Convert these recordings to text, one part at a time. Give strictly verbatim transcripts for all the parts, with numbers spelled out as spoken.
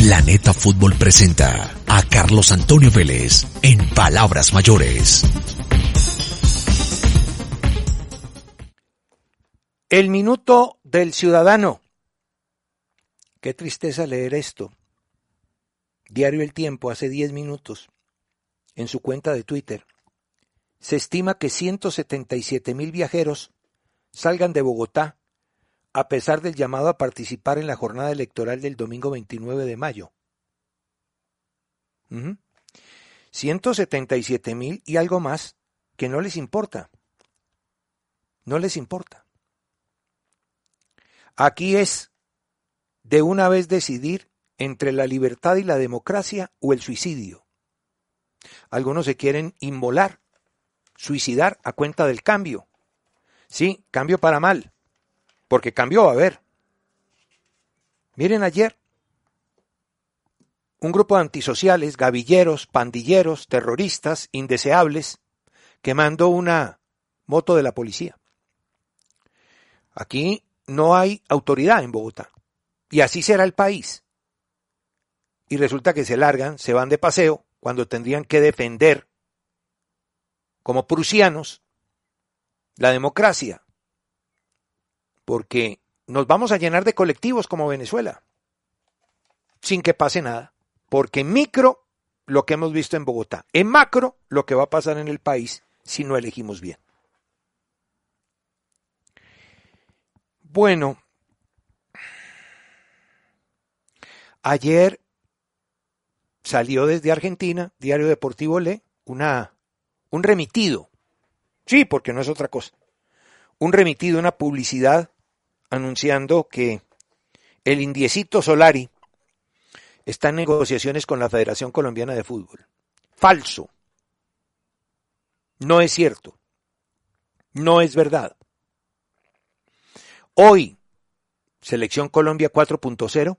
Planeta Fútbol presenta a Carlos Antonio Vélez en Palabras Mayores. El minuto del ciudadano. Qué tristeza leer esto. Diario El Tiempo, hace diez minutos, en su cuenta de Twitter. Se estima que ciento setenta y siete mil viajeros salgan de Bogotá a pesar del llamado a participar en la jornada electoral del domingo veintinueve de mayo. Uh-huh. ciento setenta y siete mil y algo más que no les importa. No les importa. Aquí es de una vez decidir entre la libertad y la democracia o el suicidio. Algunos se quieren inmolar, suicidar a cuenta del cambio. Sí, cambio para mal. Porque cambio va a haber. Miren ayer, un grupo de antisociales, gavilleros, pandilleros, terroristas, indeseables, quemando una moto de la policía. Aquí no hay autoridad en Bogotá. Y así será el país. Y resulta que se largan, se van de paseo, cuando tendrían que defender, como prusianos, la democracia. Porque nos vamos a llenar de colectivos como Venezuela, sin que pase nada. Porque en micro, lo que hemos visto en Bogotá. En macro, lo que va a pasar en el país si no elegimos bien. Bueno, ayer salió desde Argentina, Diario Deportivo Le, una, un remitido. Sí, porque no es otra cosa. Un remitido, una publicidad anunciando que el indiecito Solari está en negociaciones con la Federación Colombiana de Fútbol. Falso. No es cierto. No es verdad. Hoy, Selección Colombia cuatro punto cero.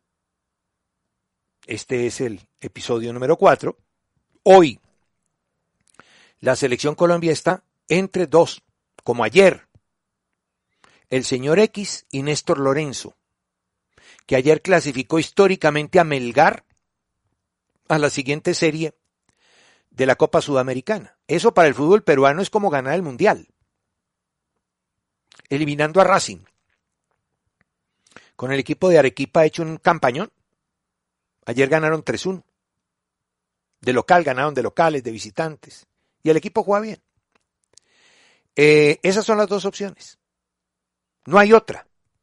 Este es el episodio número cuatro. Hoy, la Selección Colombia está entre dos, como ayer. El señor X y Néstor Lorenzo, que ayer clasificó históricamente a Melgar a la siguiente serie de la Copa Sudamericana. Eso para el fútbol peruano es como ganar el Mundial, eliminando a Racing. Con el equipo de Arequipa ha hecho un campañón. Ayer ganaron tres uno. De local ganaron de locales, de visitantes. Y el equipo juega bien. Eh, esas son las dos opciones. No hay otra.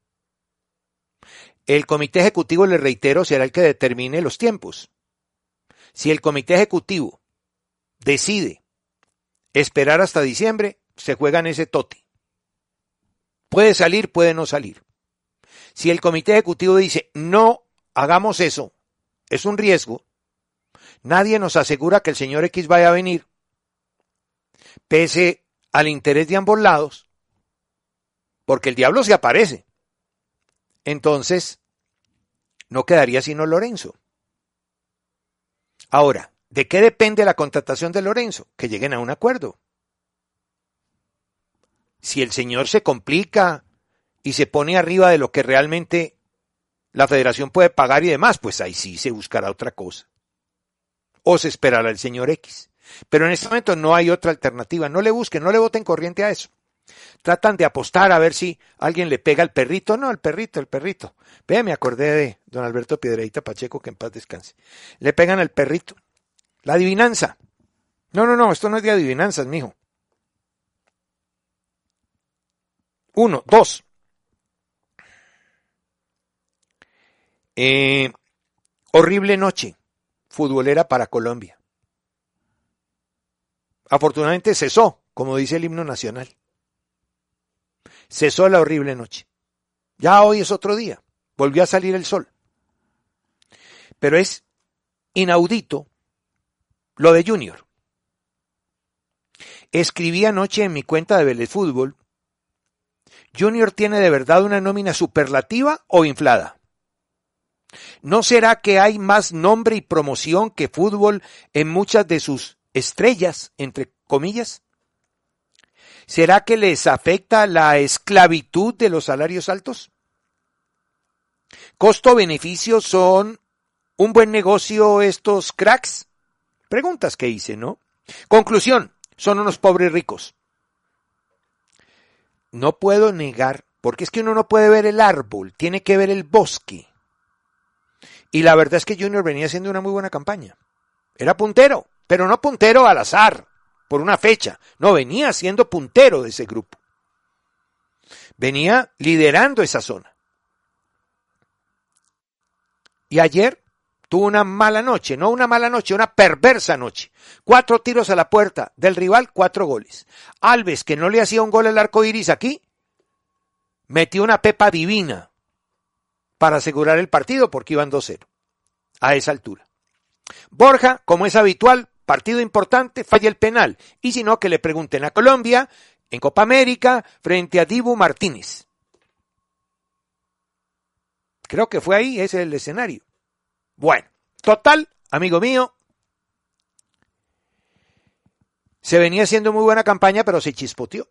El comité ejecutivo, le reitero, será el que determine los tiempos. Si el comité ejecutivo decide esperar hasta diciembre, se juega en ese tote. Puede salir, puede no salir. Si el comité ejecutivo dice, no hagamos eso, es un riesgo, nadie nos asegura que el señor X vaya a venir, pese al interés de ambos lados, porque el diablo se aparece. Entonces, no quedaría sino Lorenzo. Ahora, ¿de qué depende la contratación de Lorenzo? Que lleguen a un acuerdo. Si el señor se complica y se pone arriba de lo que realmente la federación puede pagar y demás, pues ahí sí se buscará otra cosa. O se esperará el señor X. Pero en este momento no hay otra alternativa. No le busquen, no le voten corriente a eso. Tratan de apostar a ver si alguien le pega al perrito. No, el perrito, el perrito. Ve, me acordé de don Alberto Piedreita Pacheco, que en paz descanse. Le pegan al perrito. La adivinanza. No, no, no, esto no es de adivinanzas, mijo. Uno, dos. Eh, horrible noche futbolera para Colombia. Afortunadamente cesó, como dice el himno nacional. Cesó la horrible noche. Ya hoy es otro día. Volvió a salir el sol. Pero es inaudito lo de Junior. Escribí anoche en mi cuenta de Vélez Fútbol, ¿Junior tiene de verdad una nómina superlativa o inflada? ¿No será que hay más nombre y promoción que fútbol en muchas de sus estrellas, entre comillas? ¿Será que les afecta la esclavitud de los salarios altos? Costo-beneficio son un buen negocio estos cracks? Preguntas que hice, ¿no? Conclusión, son unos pobres ricos. No puedo negar, porque es que uno no puede ver el árbol, tiene que ver el bosque. Y la verdad es que Junior venía haciendo una muy buena campaña. Era puntero, pero no puntero al azar, por una fecha. No, venía siendo puntero de ese grupo. Venía liderando esa zona. Y ayer tuvo una mala noche, no una mala noche, una perversa noche. Cuatro tiros a la puerta del rival, cuatro goles. Alves, que no le hacía un gol al arco iris aquí, metió una pepa divina para asegurar el partido porque iban dos cero a esa altura. Borja, como es habitual, partido importante, falla el penal. Y si no, que le pregunten a Colombia en Copa América frente a Dibu Martínez. Creo que fue ahí, ese es el escenario. Bueno, total, amigo mío, se venía haciendo muy buena campaña, pero se chispoteó.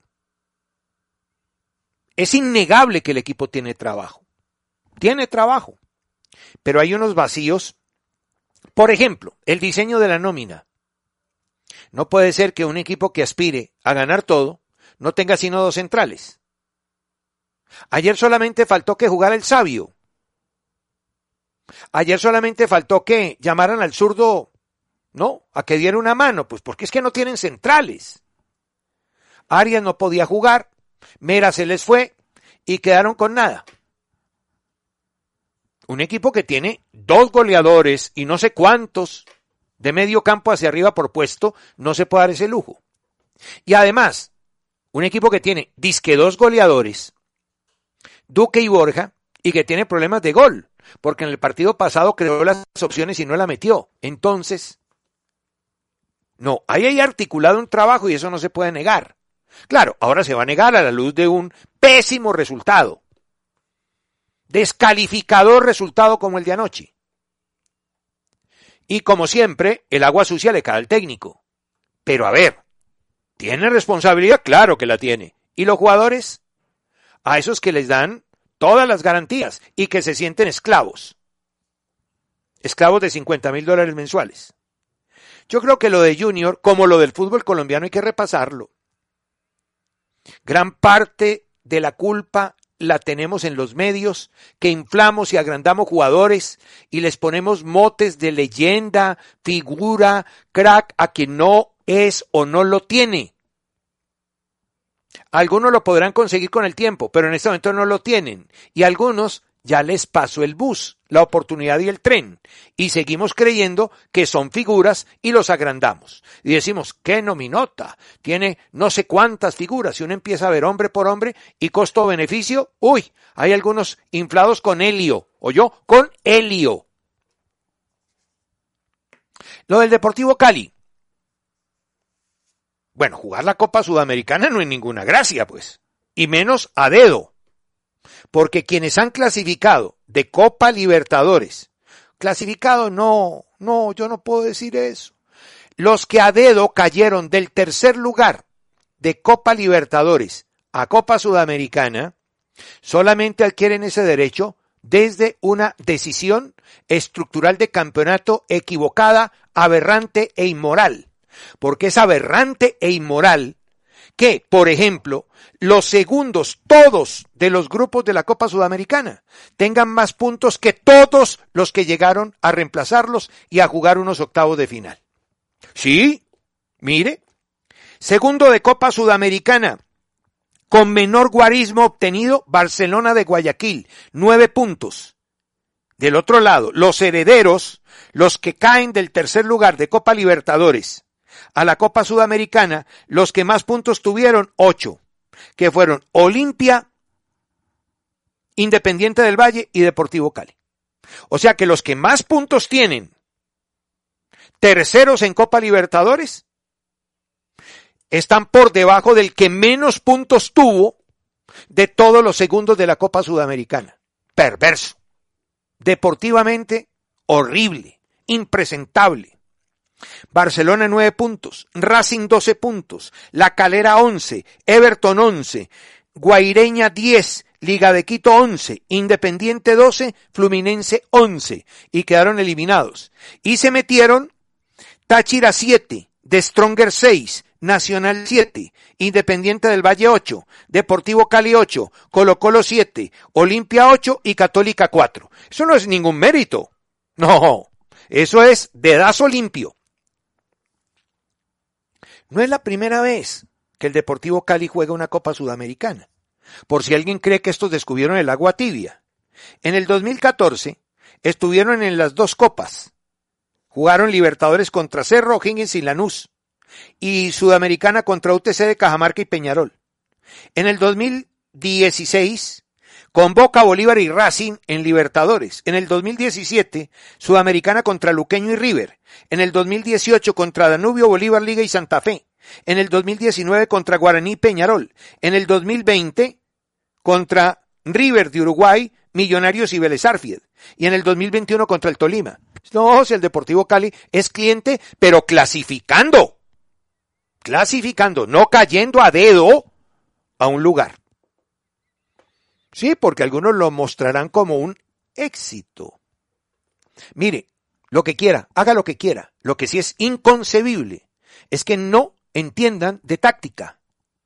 Es innegable que el equipo tiene trabajo. Tiene trabajo. Pero hay unos vacíos. Por ejemplo, el diseño de la nómina. No puede ser que un equipo que aspire a ganar todo no tenga sino dos centrales. Ayer solamente faltó que jugara el Sabio. Ayer solamente faltó que llamaran al zurdo, ¿no? A que diera una mano, pues porque es que no tienen centrales. Arias no podía jugar, Mera se les fue y quedaron con nada. Un equipo que tiene dos goleadores y no sé cuántos de medio campo hacia arriba por puesto, no se puede dar ese lujo. Y además, un equipo que tiene disque dos goleadores, Duque y Borja, y que tiene problemas de gol, porque en el partido pasado creó las opciones y no la metió. Entonces, no, ahí hay articulado un trabajo y eso no se puede negar. Claro, ahora se va a negar a la luz de un pésimo resultado. Descalificador resultado como el de anoche. Y como siempre, el agua sucia le cae al técnico. Pero a ver, ¿tiene responsabilidad? Claro que la tiene. ¿Y los jugadores? A esos que les dan todas las garantías y que se sienten esclavos. Esclavos de cincuenta mil dólares mensuales. Yo creo que lo de Junior, como lo del fútbol colombiano, hay que repasarlo. Gran parte de la culpa la tenemos en los medios, que inflamos y agrandamos jugadores y les ponemos motes de leyenda, figura, crack a quien no es o no lo tiene. Algunos lo podrán conseguir con el tiempo, pero en este momento no lo tienen. Y a algunos ya les pasó el bus, la oportunidad y el tren. Y seguimos creyendo que son figuras y los agrandamos. Y decimos, ¿qué nominota? Tiene no sé cuántas figuras. Si uno empieza a ver hombre por hombre y costo-beneficio, uy, hay algunos inflados con helio. O yo, con helio. Lo del Deportivo Cali. Bueno, jugar la Copa Sudamericana no es ninguna gracia, pues. Y menos a dedo. Porque quienes han clasificado de Copa Libertadores, clasificado no, no, yo no puedo decir eso. Los que a dedo cayeron del tercer lugar de Copa Libertadores a Copa Sudamericana, solamente adquieren ese derecho desde una decisión estructural de campeonato equivocada, aberrante e inmoral. Porque es aberrante e inmoral que, por ejemplo, los segundos, todos de los grupos de la Copa Sudamericana, tengan más puntos que todos los que llegaron a reemplazarlos y a jugar unos octavos de final. Sí, mire, segundo de Copa Sudamericana, con menor guarismo obtenido, Barcelona de Guayaquil, nueve puntos. Del otro lado, los herederos, los que caen del tercer lugar de Copa Libertadores a la Copa Sudamericana, los que más puntos tuvieron, ocho, que fueron Olimpia, Independiente del Valle y Deportivo Cali. O sea que los que más puntos tienen, terceros en Copa Libertadores, están por debajo del que menos puntos tuvo de todos los segundos de la Copa Sudamericana. Perverso. Deportivamente, horrible, impresentable. Barcelona nueve puntos, Racing doce puntos, La Calera once, Everton once, Guaireña diez, Liga de Quito once, Independiente doce, Fluminense once y quedaron eliminados. Y se metieron Táchira siete, The Stronger seis, Nacional siete, Independiente del Valle ocho, Deportivo Cali ocho, Colo Colo siete, Olimpia ocho y Católica cuatro. Eso no es ningún mérito. No, eso es dedazo limpio. No es la primera vez que el Deportivo Cali juega una Copa Sudamericana, por si alguien cree que estos descubrieron el agua tibia. En el dos mil catorce estuvieron en las dos copas. Jugaron Libertadores contra Cerro, O'Higgins y Lanús, y Sudamericana contra U T C de Cajamarca y Peñarol. En el dos mil dieciséis, con Boca, Bolívar y Racing en Libertadores. En el dos mil diecisiete, Sudamericana contra Luqueño y River. En el dos mil dieciocho, contra Danubio, Bolívar, Liga y Santa Fe. En el dos mil diecinueve, contra Guaraní y Peñarol. En el dos mil veinte, contra River de Uruguay, Millonarios y Vélez Arfield. Y en el dos mil veintiuno, contra el Tolima. No, si el Deportivo Cali es cliente, pero clasificando. Clasificando, no cayendo a dedo a un lugar. Sí, porque algunos lo mostrarán como un éxito. Mire, lo que quiera, haga lo que quiera. Lo que sí es inconcebible es que no entiendan de táctica.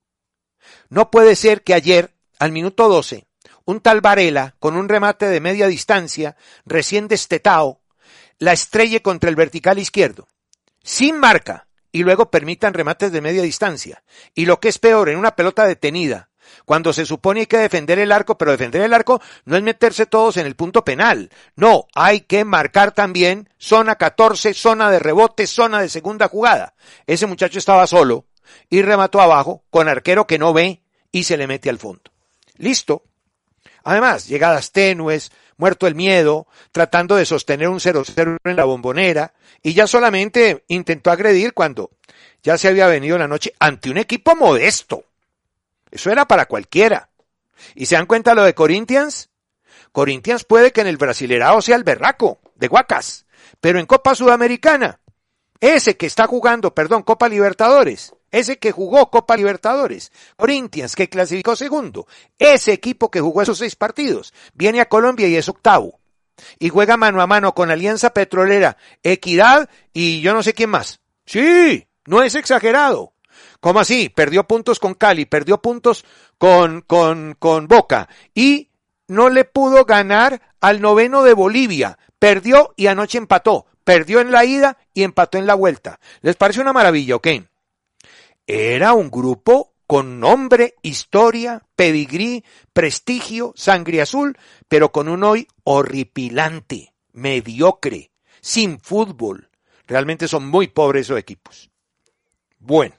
No puede ser que ayer, al minuto doce, un tal Varela, con un remate de media distancia, recién destetado, la estrelle contra el vertical izquierdo, sin marca, y luego permitan remates de media distancia. Y lo que es peor, en una pelota detenida, cuando se supone hay que defender el arco, pero defender el arco no es meterse todos en el punto penal. No, hay que marcar también zona catorce, zona de rebote, zona de segunda jugada. Ese muchacho estaba solo y remató abajo con arquero que no ve y se le mete al fondo. Listo. Además, llegadas tenues, muerto el miedo, tratando de sostener un cero cero en la Bombonera, y ya solamente intentó agredir cuando ya se había venido la noche ante un equipo modesto. Eso era para cualquiera. ¿Y se dan cuenta lo de Corinthians? Corinthians puede que en el Brasilerao sea el berraco de Guacas, pero en Copa Sudamericana, ese que está jugando, perdón, Copa Libertadores, ese que jugó Copa Libertadores, Corinthians, que clasificó segundo, ese equipo que jugó esos seis partidos, viene a Colombia y es octavo. Y juega mano a mano con Alianza Petrolera, Equidad y yo no sé quién más. Sí, no es exagerado. ¿Cómo así? Perdió puntos con Cali, perdió puntos con, con, con Boca y no le pudo ganar al noveno de Bolivia. Perdió y anoche empató. Perdió en la ida y empató en la vuelta. ¿Les parece una maravilla o qué? Era un grupo con nombre, historia, pedigrí, prestigio, sangre azul, pero con un hoy horripilante, mediocre, sin fútbol. Realmente son muy pobres esos equipos. Bueno,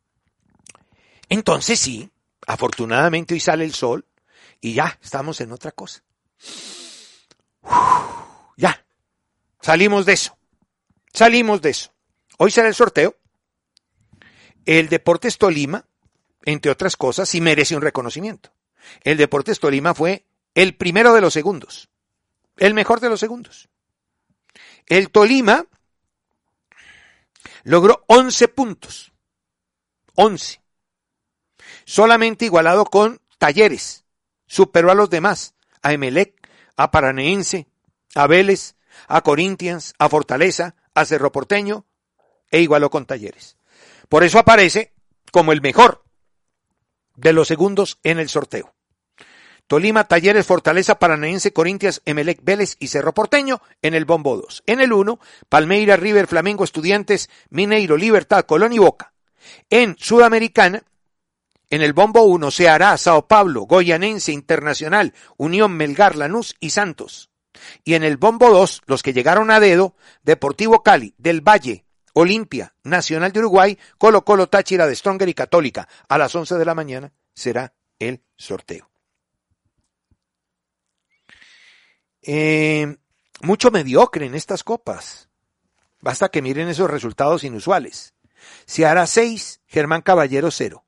entonces sí, afortunadamente hoy sale el sol y ya estamos en otra cosa. Uf, ya, salimos de eso, salimos de eso. Hoy será el sorteo. El Deportes Tolima, entre otras cosas, sí merece un reconocimiento. El Deportes Tolima fue el primero de los segundos, el mejor de los segundos. El Tolima logró once puntos, once, solamente igualado con Talleres, superó a los demás, a Emelec, a Paranaense, a Vélez, a Corinthians, a Fortaleza, a Cerro Porteño, e igualó con Talleres. Por eso aparece como el mejor de los segundos en el sorteo. Tolima, Talleres, Fortaleza, Paranaense, Corinthians, Emelec, Vélez y Cerro Porteño en el bombo dos. En el uno, Palmeiras, River, Flamengo, Estudiantes, Mineiro, Libertad, Colón y Boca. En Sudamericana, en el bombo uno, Ceará, Sao Paulo, Goianense, Internacional, Unión, Melgar, Lanús y Santos. Y en el bombo dos, los que llegaron a dedo, Deportivo Cali, Del Valle, Olimpia, Nacional de Uruguay, Colo Colo, Táchira, de Stronger y Católica. A las once de la mañana será el sorteo. Eh, mucho mediocre en estas copas. Basta que miren esos resultados inusuales. Ceará seis, Germán Caballero cero.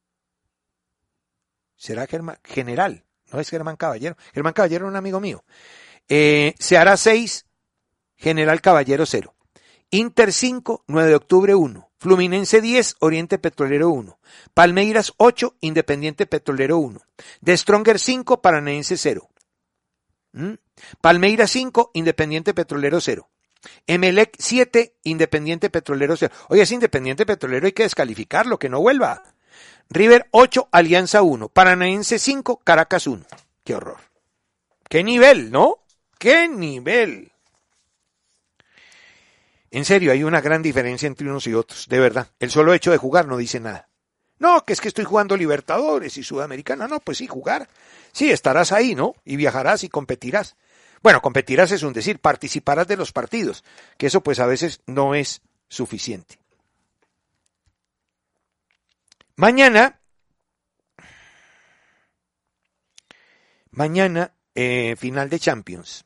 Será Germán, general, no es Germán Caballero. Germán Caballero es un amigo mío. Eh, Ceará seis, General Caballero cero. Inter cinco, nueve de octubre uno. Fluminense diez, Oriente Petrolero uno. Palmeiras ocho, Independiente Petrolero uno. The Stronger cinco, Paranaense cero. ¿Mm? Palmeiras cinco, Independiente Petrolero cero. Emelec siete, Independiente Petrolero cero. Oye, es Independiente Petrolero, hay que descalificarlo, que no vuelva. River ocho, Alianza uno. Paranaense cinco, Caracas uno. Qué horror. Qué nivel, ¿no? Qué nivel. En serio, hay una gran diferencia entre unos y otros, de verdad. El solo hecho de jugar no dice nada. No, que es que estoy jugando Libertadores y Sudamericana. No, pues sí, jugar. Sí, estarás ahí, ¿no? Y viajarás y competirás. Bueno, competirás es un decir, participarás de los partidos, que eso pues a veces no es suficiente. Mañana, mañana, eh, final de Champions.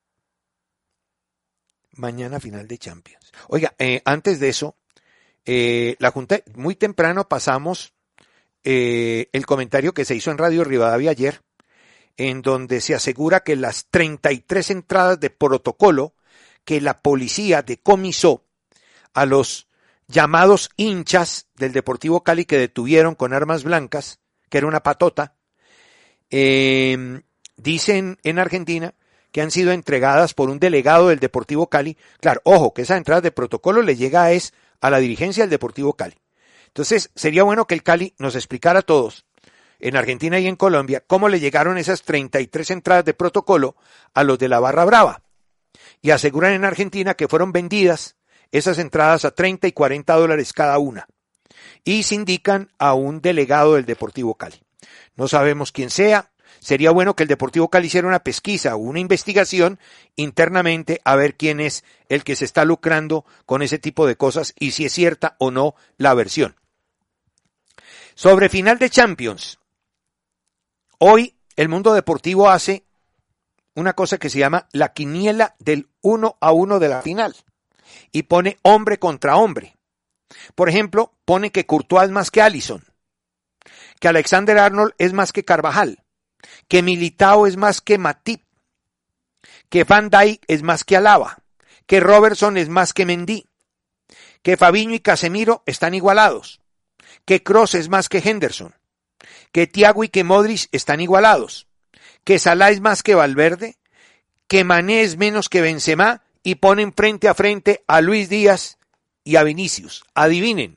Mañana final de Champions. Oiga, eh, antes de eso, eh, la Junta, muy temprano pasamos eh, el comentario que se hizo en Radio Rivadavia ayer, en donde se asegura que las treinta y tres entradas de protocolo que la policía decomisó a los llamados hinchas del Deportivo Cali que detuvieron con armas blancas, que era una patota, eh, dicen en Argentina que han sido entregadas por un delegado del Deportivo Cali. Claro, ojo, que esa entrada de protocolo le llega es a la dirigencia del Deportivo Cali. Entonces, sería bueno que el Cali nos explicara a todos, en Argentina y en Colombia, cómo le llegaron esas treinta y tres entradas de protocolo a los de la Barra Brava. Y aseguran en Argentina que fueron vendidas esas entradas a treinta y cuarenta dólares cada una. Y se indican a un delegado del Deportivo Cali. No sabemos quién sea. Sería bueno que el Deportivo Cali hiciera una pesquisa o una investigación internamente a ver quién es el que se está lucrando con ese tipo de cosas y si es cierta o no la versión. Sobre final de Champions. Hoy el mundo deportivo hace una cosa que se llama la quiniela del uno a uno de la final y pone hombre contra hombre. Por ejemplo, pone que Courtois es más que Alisson, que Alexander Arnold es más que Carvajal, que Militao es más que Matip, que Van Dijk es más que Alaba, que Robertson es más que Mendy, que Fabinho y Casemiro están igualados, que Kroos es más que Henderson, que Thiago y que Modric están igualados, que Salah es más que Valverde, que Mané es menos que Benzema y ponen frente a frente a Luis Díaz y a Vinicius. Adivinen.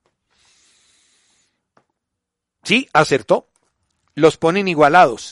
Sí, acertó. Los ponen igualados.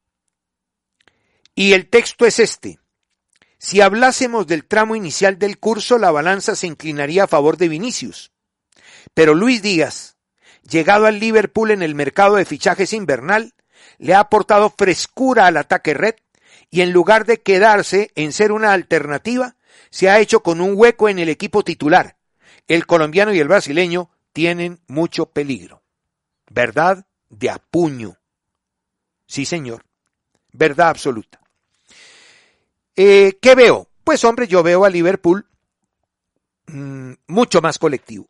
Y el texto es este. Si hablásemos del tramo inicial del curso, la balanza se inclinaría a favor de Vinicius. Pero Luis Díaz, llegado al Liverpool en el mercado de fichajes invernal, le ha aportado frescura al ataque red y en lugar de quedarse en ser una alternativa, se ha hecho con un hueco en el equipo titular. El colombiano y el brasileño tienen mucho peligro. Verdad de a puño. Sí, señor. Verdad absoluta. Eh, ¿Qué veo? Pues hombre, yo veo a Liverpool mmm, mucho más colectivo.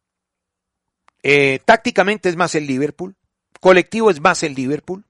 Eh, tácticamente es más el Liverpool. Colectivo es más el Liverpool.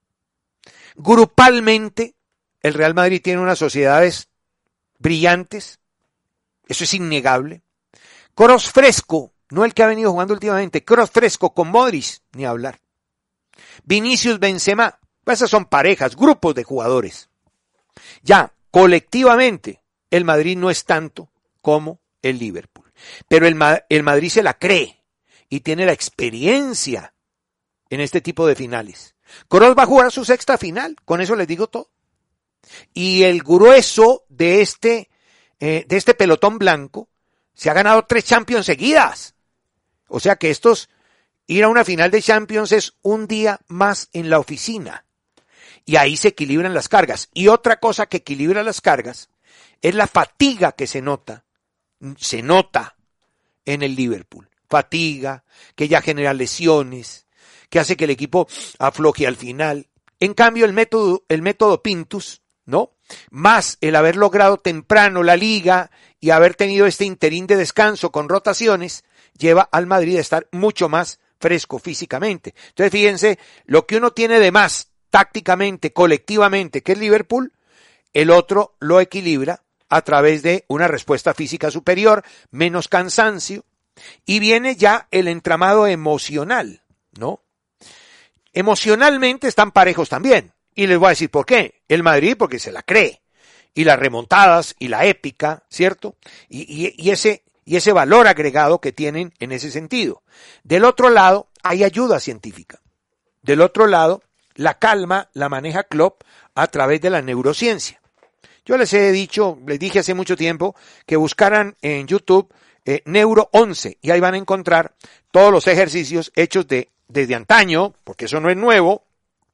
Grupalmente, el Real Madrid tiene unas sociedades brillantes. Eso es innegable. Kroos fresco, no el que ha venido jugando últimamente. Kroos fresco con Modric, ni hablar. Vinicius Benzema, pues esas son parejas, grupos de jugadores. Ya, colectivamente, el Madrid no es tanto como el Liverpool. Pero el, el Madrid se la cree y tiene la experiencia en este tipo de finales. Kroos va a jugar su sexta final, con eso les digo todo. Y el grueso de este, eh, de este pelotón blanco se ha ganado tres Champions seguidas. O sea que estos, ir a una final de Champions es un día más en la oficina. Y ahí se equilibran las cargas. Y otra cosa que equilibra las cargas es la fatiga que se nota, se nota en el Liverpool. Fatiga, que ya genera lesiones, que hace que el equipo afloje al final. En cambio, el método, el método Pintus, ¿no? Más el haber logrado temprano la liga y haber tenido este interín de descanso con rotaciones, lleva al Madrid a estar mucho más fresco físicamente. Entonces, fíjense, lo que uno tiene de más tácticamente, colectivamente, que es Liverpool, el otro lo equilibra a través de una respuesta física superior, menos cansancio, y viene ya el entramado emocional, ¿no? Emocionalmente están parejos también, y les voy a decir por qué. El Madrid porque se la cree, y las remontadas, y la épica, ¿cierto? Y, y, y ese, y ese valor agregado que tienen en ese sentido. Del otro lado, hay ayuda científica. Del otro lado, la calma la maneja Klopp a través de la neurociencia. Yo les he dicho, les dije hace mucho tiempo que buscaran en YouTube eh, Neuro once y ahí van a encontrar todos los ejercicios hechos de, desde antaño, porque eso no es nuevo,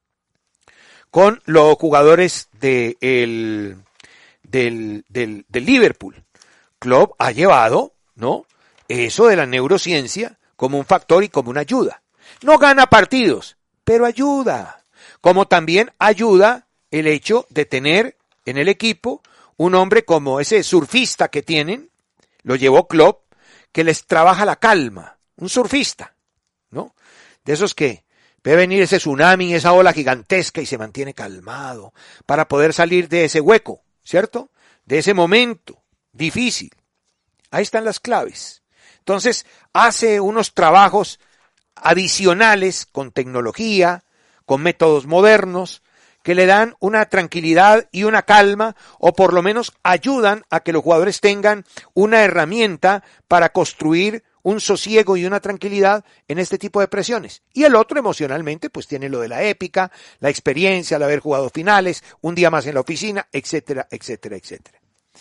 con los jugadores de el, del, del, del Liverpool. Klopp ha llevado, ¿no?, eso de la neurociencia como un factor y como una ayuda. No gana partidos, pero ayuda. Como también ayuda el hecho de tener en el equipo un hombre como ese surfista que tienen, lo llevó Klopp, que les trabaja la calma, un surfista, ¿no? De esos que ve venir ese tsunami, esa ola gigantesca y se mantiene calmado para poder salir de ese hueco, ¿cierto? De ese momento difícil. Ahí están las claves. Entonces, hace unos trabajos adicionales con tecnología, con métodos modernos, que le dan una tranquilidad y una calma, o por lo menos ayudan a que los jugadores tengan una herramienta para construir un sosiego y una tranquilidad en este tipo de presiones. Y el otro emocionalmente pues tiene lo de la épica, la experiencia, el haber jugado finales, un día más en la oficina, etcétera, etcétera, etcétera.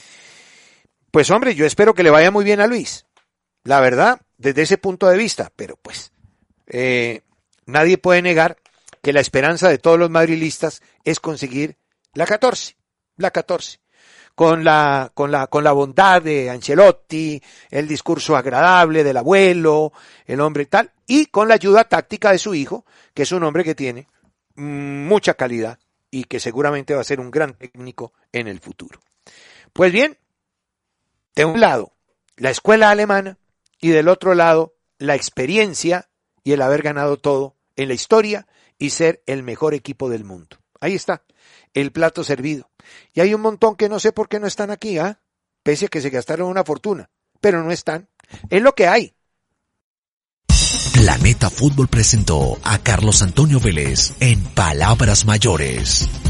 Pues hombre, yo espero que le vaya muy bien a Luis, la verdad, desde ese punto de vista, pero pues eh, nadie puede negar que la esperanza de todos los madrilistas es conseguir la catorce, la catorce. Con la, con la, con la bondad de Ancelotti, el discurso agradable del abuelo, el hombre tal, y con la ayuda táctica de su hijo, que es un hombre que tiene mucha calidad y que seguramente va a ser un gran técnico en el futuro. Pues bien, de un lado, la escuela alemana, y del otro lado, la experiencia y el haber ganado todo en la historia y ser el mejor equipo del mundo. Ahí está, el plato servido. Y hay un montón que no sé por qué no están aquí, ¿ah? ¿eh? Pese a que se gastaron una fortuna, pero no están. Es lo que hay. Planeta Fútbol presentó a Carlos Antonio Vélez en Palabras Mayores.